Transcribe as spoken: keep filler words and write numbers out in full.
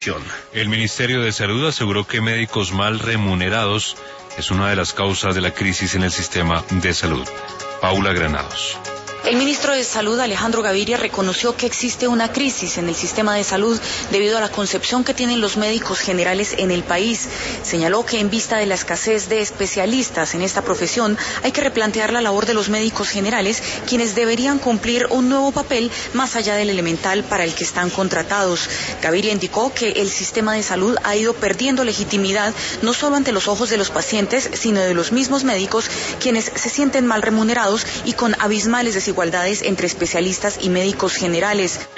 El Ministerio de Salud aseguró que médicos mal remunerados es una de las causas de la crisis en el sistema de salud. Paula Granados. El ministro de Salud, Alejandro Gaviria, reconoció que existe una crisis en el sistema de salud debido a la concepción que tienen los médicos generales en el país. Señaló que en vista de la escasez de especialistas en esta profesión, hay que replantear la labor de los médicos generales, quienes deberían cumplir un nuevo papel más allá del elemental para el que están contratados. Gaviria indicó que el sistema de salud ha ido perdiendo legitimidad no solo ante los ojos de los pacientes, sino de los mismos médicos, quienes se sienten mal remunerados y con abismales desigualdades entre especialistas y médicos generales.